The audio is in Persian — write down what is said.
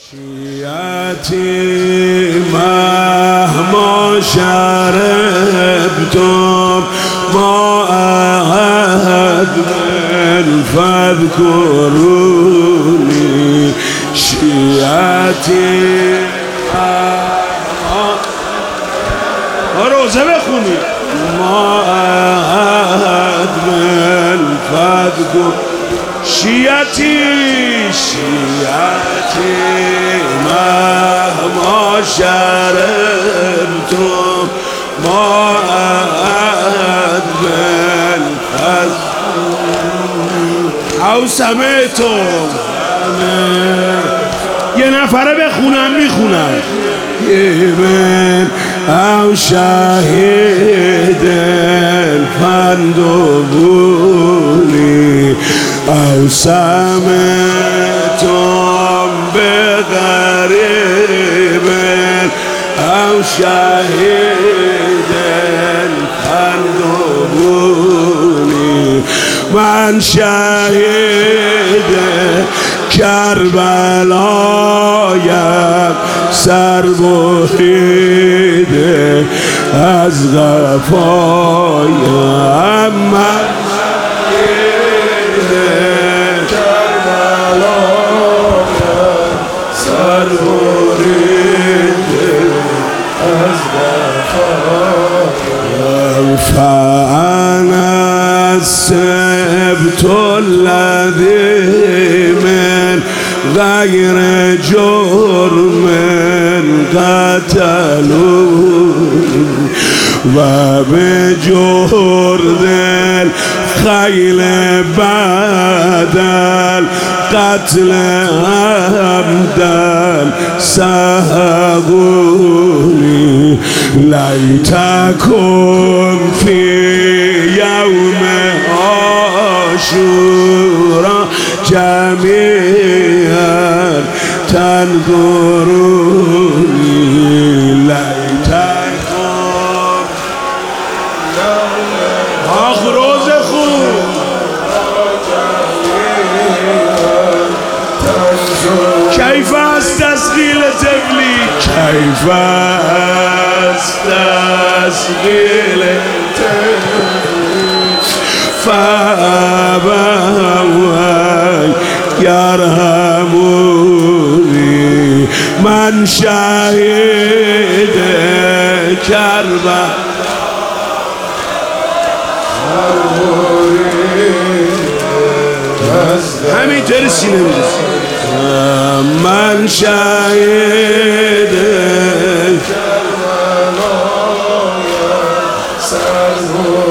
شیعتی مهما شربتم ماء فاذكروني شیعتی روزه بخونی ماء فاذكروني شیعتی مهما شربتم ماء او سمعتم یه نفره بخونم میخونم او شهید فندبونی او سمعتم بغریب او شهید فندبونی من شهید کربلایم سر بریده از غفایم من شهید کربلایم سر بریده از غفایم فانا السبت الذي من غير جرم قتلوني وبجرد الخيل بعد القتل عمدا سهقوني ليتكن في يوم عاشوراء جميعا تنظروني ليتكن آخ روز خوب كيف استسقيل تبلي كيف استسقيل فأبوا يرحموني من شهید کربلا همینطوری سینه می‌ریزی من شهید کربلا